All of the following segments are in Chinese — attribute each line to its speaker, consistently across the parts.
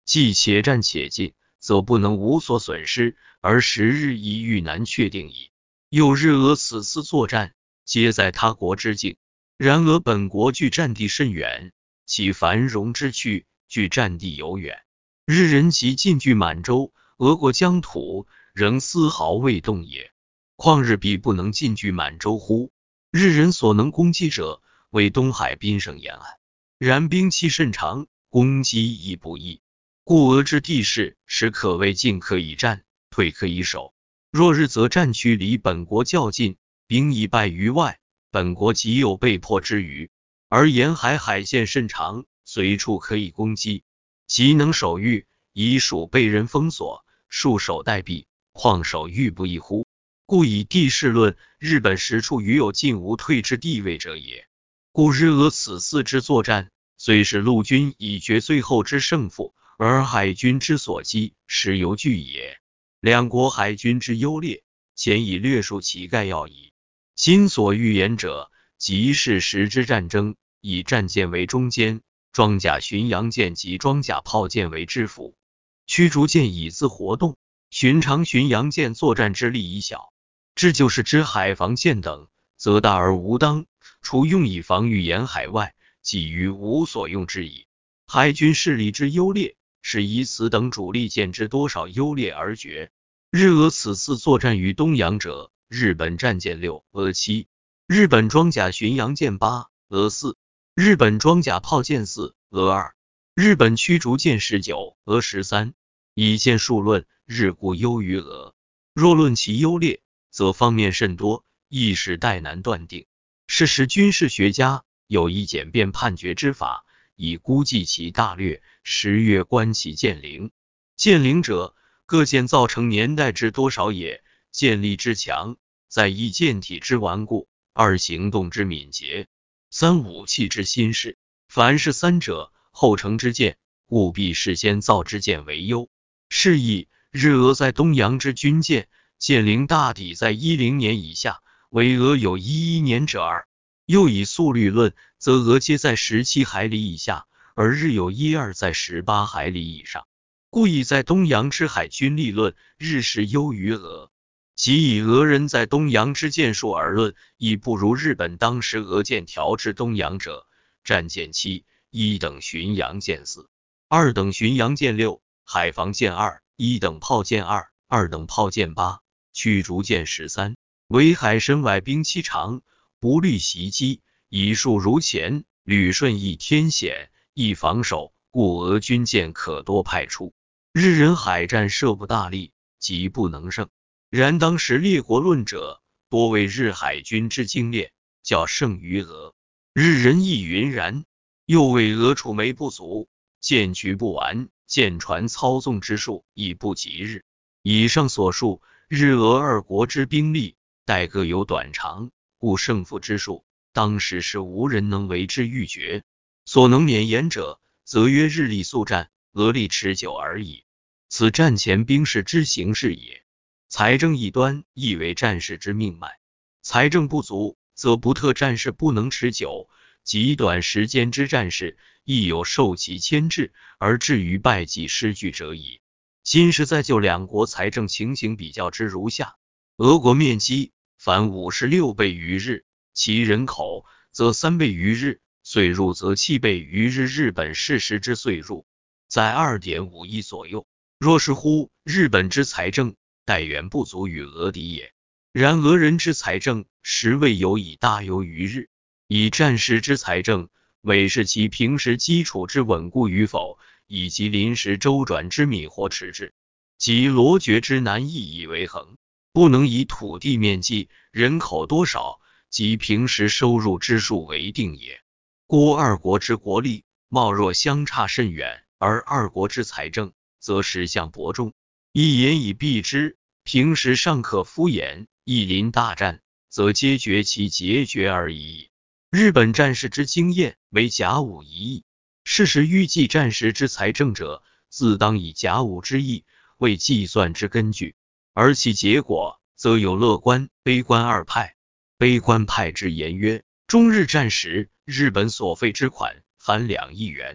Speaker 1: 既且战且进，则不能无所损失，而时日已愈难确定矣。又日俄此次作战，皆在他国之境，然而本国距战地甚远，其繁荣之趣距战地犹远。日人其进据满洲，俄国疆土，仍丝毫未动也。况日必不能进据满洲乎？日人所能攻击者，为东海滨省沿岸，然兵器甚长，攻击亦不易。故俄之地势，实可谓进可以战，退可以守。若日则战区离本国较近，兵已败于外，本国即有被迫之虞。而沿海海线甚长，随处可以攻击，即能守御，已属被人封锁，束手待毙，况守御不易乎？故以地势论，日本实处于有进无退之地位者也。故日俄此次之作战，虽是陆军已决最后之胜负，而海军之所击，实犹惧也。两国海军之优劣，前已略述其概要矣。今所欲言者，即是实之战争，以战舰为中间，装甲巡洋舰及装甲炮舰为之辅，驱逐舰以自活动，寻常巡洋舰作战之力已小，至就是之海防舰等，则大而无当，除用以防御沿海外，几于无所用之矣。海军势力之优劣，是以此等主力舰之多少优劣而决。日俄此次作战于东洋者，日本战舰6，俄7；日本装甲巡洋舰8，俄4；日本装甲炮舰4，俄2；日本驱逐舰19，俄13。以舰数论，日固优于俄。若论其优劣，则方面甚多，亦是待难断定。是时军事学家有一简便判决之法，以估计其大略。10月观其舰龄。舰龄者，各舰造成年代之多少也。舰力之强，在一舰体之顽固，2行动之敏捷，3武器之新式。凡是三者，后成之舰，务必事先造之舰为优。是以日俄在东洋之军舰，舰龄大抵在10年以下，为俄有11年者2。又以速率论，则俄皆在17海里以下，而日有12在18海里以上。故以在东洋之海军力论，日实优于俄。即以俄人在东洋之舰数而论，亦不如日本当时俄舰调至东洋者，战舰7，一等巡洋舰4，二等巡洋舰6，海防舰2，一等炮舰2，二等炮舰8，驱逐舰13。围海深外兵器长，不虑袭击，以数如前，旅顺亦天险，亦防守，故俄军舰可多派出。日人海战设不大力，即不能胜。然当时列国论者，多为日海军之精练，较胜于俄。日人亦云然。又为俄储煤不足，舰局不完，舰船操纵之术亦不及日。以上所述，日俄二国之兵力，待各有短长，故胜负之术，当时是无人能为之预决。所能免言者，则曰日力速战，俄力持久而已。此战前兵士之形势也。财政一端，亦为战士之命脉。财政不足，则不特战士不能持久，极短时间之战士，亦有受其牵制，而至于败绩失据者矣。今是在就两国财政情形比较之如下：俄国面积凡56倍于日，其人口则3倍于日，岁入则7倍于日本适时之岁入，在 2.5 亿左右。若是乎日本之财政，待远不足与俄敌也。然俄人之财政，实未有以大优于日。以战时之财政，为是其平时基础之稳固与否，以及临时周转之敏或迟滞，及罗决之难易以为衡。不能以土地面积、人口多少及平时收入之数为定也。故二国之国力貌若相差甚远，而二国之财政则实相伯仲。一言以蔽之，平时尚可敷衍，一临大战，则皆绝其节决而已。日本战士之经验为甲午一役，是时预计战时之财政者，自当以甲午之役为计算之根据，而其结果则有乐观、悲观二派。悲观派之言曰，中日战时，日本所费之款含2亿元，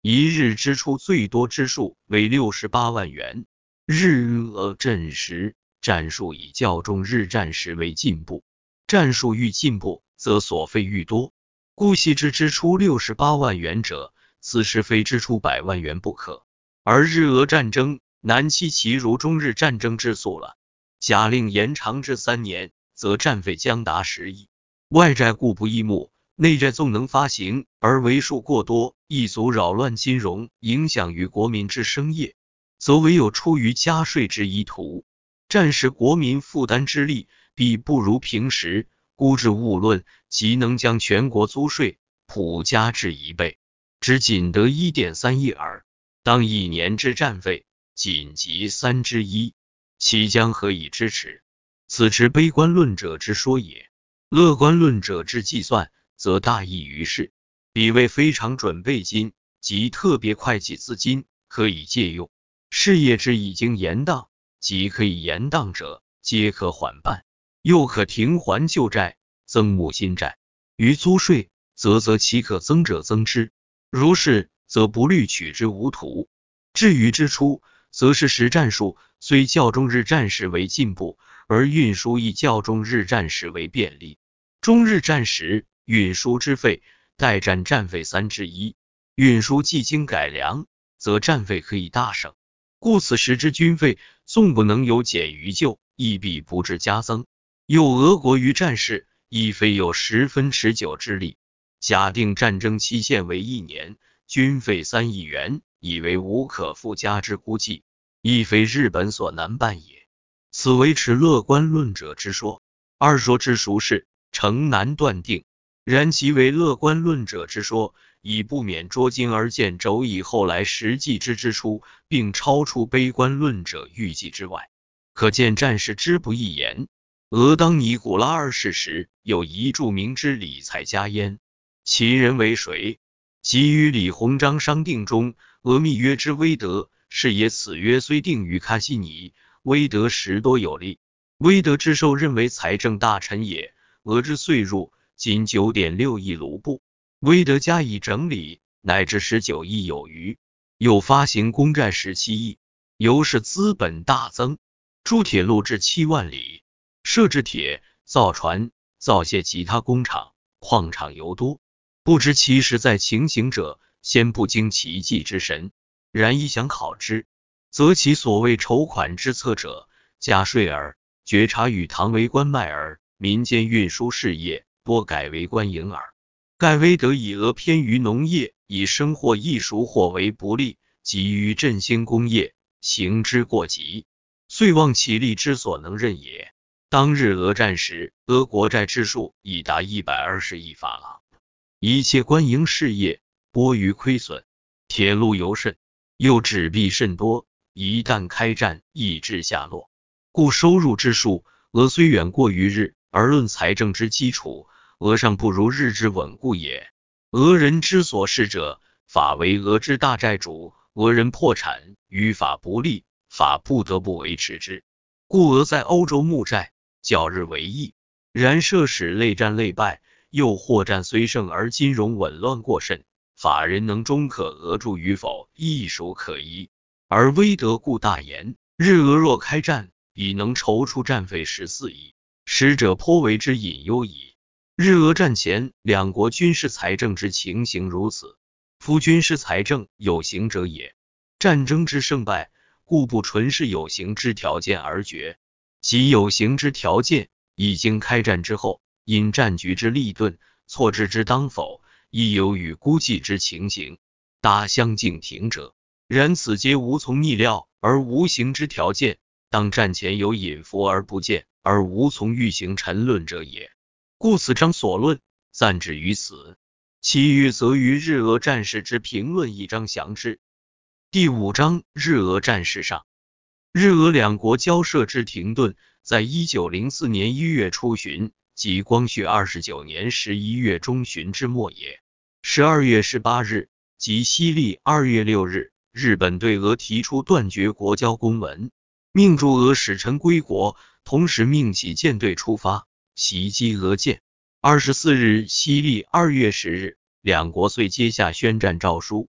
Speaker 1: 一日支出最多之数为68万元。日俄战时，战术以较重日战时为进步，战术愈进步，则所费愈多。故系之支出68万元者，此时非支出100万元不可。而日俄战争难期其如中日战争之速了。假令延长至3年，则战费将达10亿。外债固不易募，内债纵能发行，而为数过多，亦足扰乱金融，影响于国民之生业，则唯有出于加税之一途。战时国民负担之力，必不如平时，估至物论，即能将全国租税普加至1倍，只仅得 1.3 亿耳。当1年之战费仅及1/3，其将何以支持？此之悲观论者之说也。乐观论者之计算，则大异于事。彼为非常准备金及特别会计资金可以借用，事业之已经延宕及可以延宕者，皆可缓办，又可停还旧债，增募新债。于租税，则其可增者增之，如是，则不虑取之无途。至于支出，则是实战术虽较中日战时为进步，而运输亦较中日战时为便利。中日战时运输之费待占战费1/3，运输既经改良，则战费可以大省。故此时之军费纵不能有减于旧，亦必不致加增。又俄国于战事亦非有10分持久之力，假定战争期限为1年，军费3亿元，以为无可复加之估计，亦非日本所难办也。此为持乐观论者之说。二说之孰是，诚难断定。然其为乐观论者之说，以不免捉襟而见肘以后来实际之支出，并超出悲观论者预计之外。可见战事之不易言。俄当尼古拉二世时，有一著名之理财家焉，其人为谁？即与李鸿章商定中，俄密约之威德，是也。此约虽定于喀西尼，威德实多有利。威德之受任为财政大臣也，俄之岁入仅 9.6 亿卢布，威德加以整理，乃至19亿有余。又发行公债17亿，由是资本大增，筑铁路至7万里，设置铁、造船、造械其他工厂、矿场尤多。不知其实在情形者，先不经其计之神。然一想考之，则其所谓筹款之策者，加税耳，觉察与唐为官卖耳，民间运输事业多改为官营耳。盖威德以俄偏于农业，以生货易熟货为不利，急于振兴工业，行之过急，遂忘其力之所能任也。当日俄战时，俄国债之数已达120亿法郎，一切官营事业多于亏损，铁路尤甚，又纸币甚多，一旦开战，易致下落。故收入之数，俄虽远过于日，而论财政之基础，俄尚不如日之稳固也。俄人之所是者，法为俄之大债主，俄人破产，于法不利，法不得不维持之。故俄在欧洲募债，较日为易。然设使类战类败，又或战虽胜而金融紊乱过甚，法人能终可俄助与否，亦属可疑。而威德故大言，日俄若开战，已能筹出战费14亿，使者颇为之隐忧矣。日俄战前，两国军事财政之情形如此，夫军事财政有形者也。战争之胜败，故不纯是有形之条件而决，其有形之条件，已经开战之后，因战局之利钝，错置之当否，亦有与估计之情形大相径庭者。然此皆无从逆料而无形之条件，当战前有隐伏而不见，而无从预行陈论者也。故此章所论暂止于此，其余则于日俄战事之评论一章详之。第5章日俄战事上。日俄两国交涉之停顿，在1904年1月初旬，即光绪29年11月中旬之末也。12月18日，即西历2月6日，日本对俄提出断绝国交公文，命驻俄使臣归国，同时命其舰队出发，袭击俄舰。24日，西历2月10日，两国遂接下宣战诏书。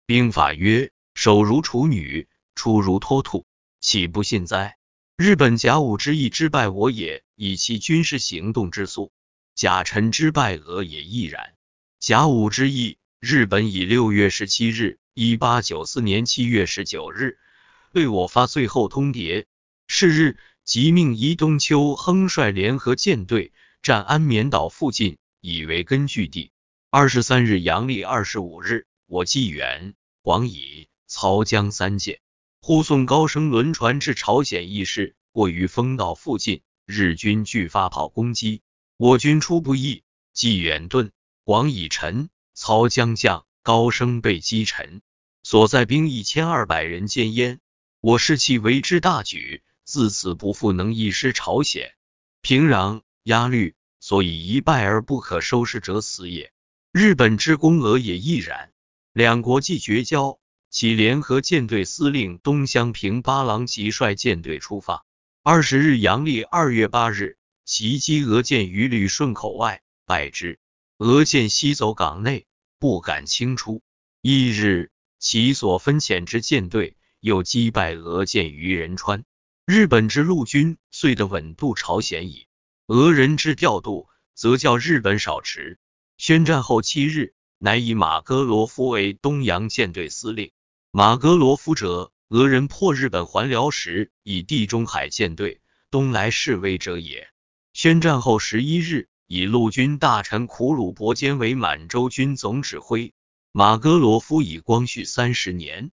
Speaker 1: 兵法曰：守如处女，出如脱兔，岂不信哉？日本甲午之役之败我也，以其军事行动之速；甲辰之败俄也亦然。甲午之役，日本以6月17日 1894年7月19日对我发最后通牒，是日即命伊东秋亨率联合舰队占安眠岛附近，以为根据地。23日阳历25日，我济远、广乙、曹江三舰护送高升轮船至朝鲜义士，过于丰岛附近，日军俱发炮攻击，我军初不易，济远遁，广乙沉，曹江降，高升被击沉，所在兵1200人歼焉。我士气为之大举，自此不复能一师朝鲜。平壤、鸭绿，所以一败而不可收拾者死也。日本之攻俄也亦然。两国既绝交，其联合舰队司令东乡平八郎即率舰队出发。20日阳历2月8日，袭击俄舰于旅顺口外，败之。俄舰西走港内，不敢轻出。翌日，其所分遣之舰队又击败俄舰于仁川。日本之陆军遂得稳渡朝鲜矣。俄人之调度，则较日本少迟。宣战后7日，乃以马戈罗夫为东洋舰队司令。马戈罗夫者，俄人破日本还辽时以地中海舰队东来示威者也。宣战后11日，以陆军大臣苦鲁伯坚为满洲军总指挥。马戈罗夫以光绪30年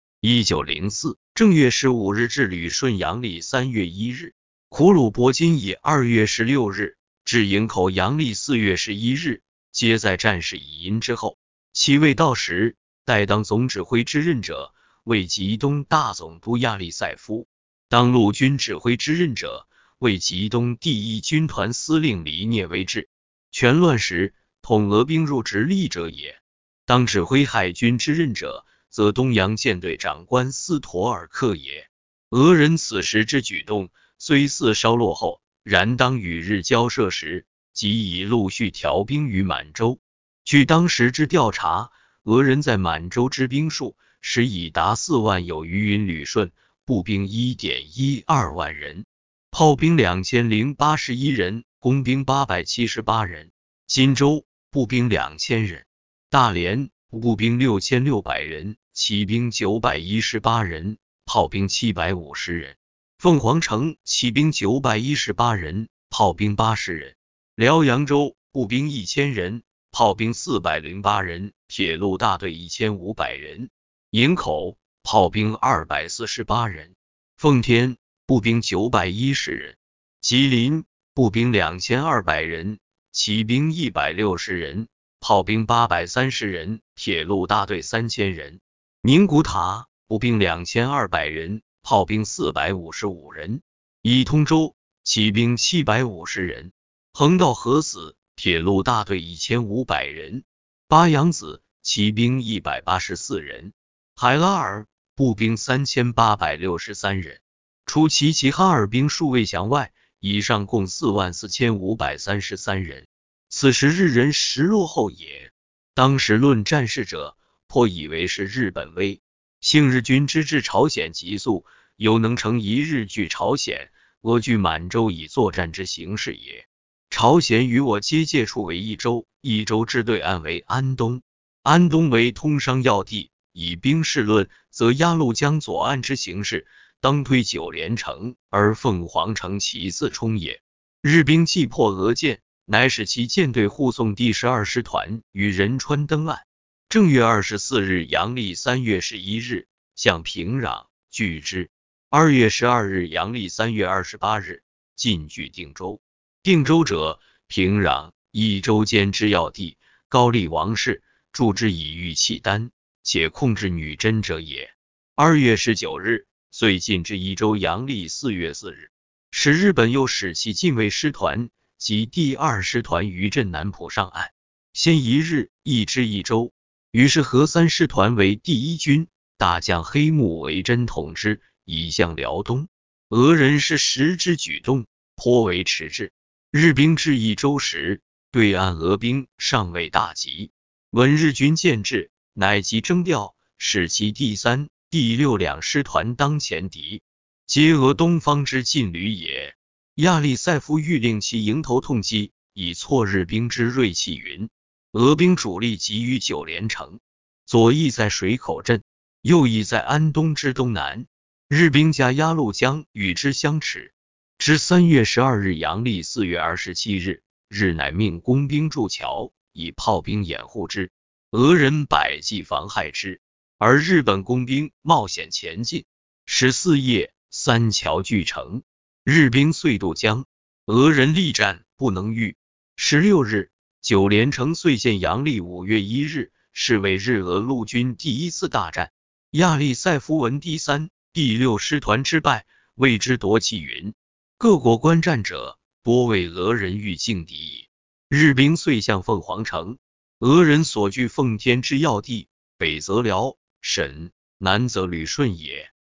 Speaker 1: 1904正月15日至旅顺阳历3月1日，苦鲁伯坚以2月16日至营口阳历4月11日，皆在战事已阴之后。其未到时，待当总指挥之任者为吉东大总督亚利塞夫，当陆军指挥之任者为吉东第1军团司令黎聂维志。全乱时，统俄兵入直隶者也。当指挥海军之任者，则东洋舰队长官斯托尔克也。俄人此时之举动，虽似稍落后，然当与日交涉时，即已陆续调兵于满洲。据当时之调查，俄人在满洲之兵数实已达4万有余，云旅顺步兵 1.12 万人，炮兵2081人，工兵878人，金州步兵2000人，大连步兵6600人，骑兵918人，炮兵750人，凤凰城骑兵918人，炮兵80人，辽扬州步兵1000人，炮兵408人，铁路大队1500人，营口炮兵248人，奉天步兵910人，吉林步兵2200人，骑兵160人，炮兵830人，铁路大队3000人，宁古塔步兵2200人，炮兵455人，以通州骑兵750人，横道河子铁路大队1500人，巴扬子骑兵184人，海拉尔步兵3863人。除齐齐哈尔兵数未降外，以上共44533人。此时日人实落后也。当时论战事者，颇以为是日本威。幸日军之至朝鲜急速，犹能成一日据朝鲜，俄据满洲以作战之形势也。朝鲜与我接界处为一州，一州之对岸为安东，安东为通商要地，以兵势论，则鸭绿江左岸之形势，当推九连城，而凤凰城其次冲也。日兵既破俄舰，乃使其舰队护送第12师团于仁川登岸。正月24日阳历3月11日，向平壤，拒之。2月12日阳历3月28日，进据定州。定州者，平壤一州间之要地，高丽王室驻之以御契丹，且控制女真者也。2月19日，遂进至一州阳历4月4日，使日本又使其近卫师团及第2师团于镇南浦上岸，先一日一支一州。于是和3师团为第1军，大将黑木为真统之，以向辽东。俄人是时之举动，颇为迟滞。日兵至一州时，对岸俄兵尚未大集，闻日军见至，乃即征调， 使其第三、第六两师团当前敌，皆俄东方之劲旅也。亚历塞夫欲令其迎头痛击，以挫日兵之锐气云。俄兵主力集于九连城，左翼在水口镇，右翼在安东之东南。日兵加鸭绿江与之相持。至3月12日阳历4月27日，日乃命工兵筑桥，以炮兵掩护之。俄人百计妨害之，而日本工兵冒险前进。14夜，三桥俱成，日兵遂渡江，俄人力战不能御。16日，九连城遂陷。阳历5月1日，是为日俄陆军第一次大战。亚历塞夫闻第三、第六师团之败，谓之夺气云。各国观战者多为俄人欲劲敌矣。日兵遂向凤凰城，俄人所据奉天之要地，北则辽、沈，南则旅顺也。